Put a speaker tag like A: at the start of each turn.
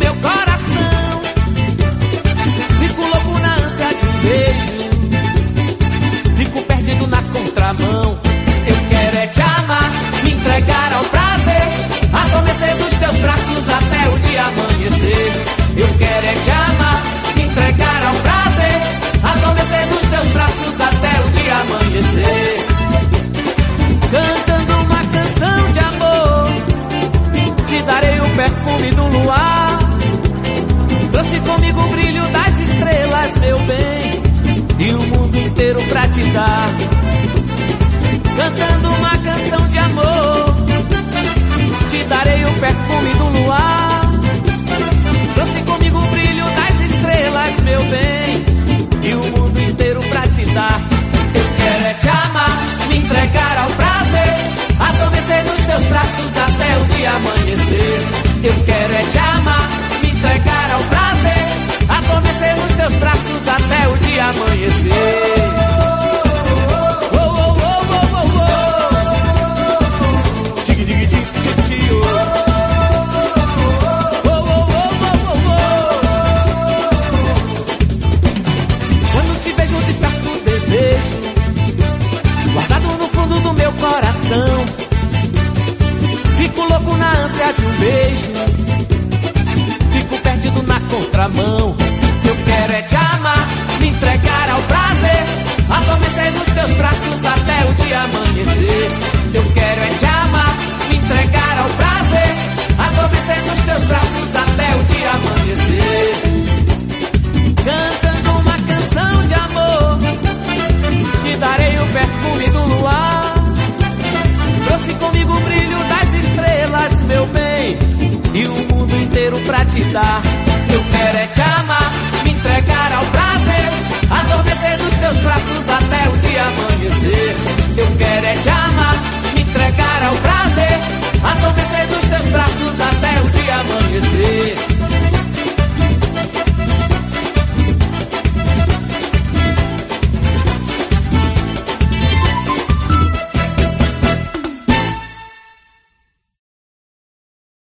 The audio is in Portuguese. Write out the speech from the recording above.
A: meu coração. Fico louco na ânsia de um beijo, fico perdido na contramão. Eu quero é te amar, me entregar ao prazer, adormecer dos teus braços até o dia amanhecer. Eu quero é te amar, me entregar ao prazer, adormecer dos teus braços até o dia amanhecer. Cantando uma canção de amor, te darei o perfume do luar. Trouxe comigo o brilho das estrelas, meu bem, e o mundo inteiro pra te dar. Cantando uma canção de amor, te darei o perfume do luar. Trouxe comigo o brilho das estrelas, meu bem, e o mundo inteiro pra te dar. Eu quero é te amar, me entregar ao prazer, adormecer nos teus braços até o dia amanhecer. Eu quero é te amar, me entregar ao prazer, adormecer nos teus braços até o dia amanhecer. Quando te vejo desperto o desejo, guardado no fundo do meu coração. Fico louco na ânsia de um beijo, fico perdido na contramão.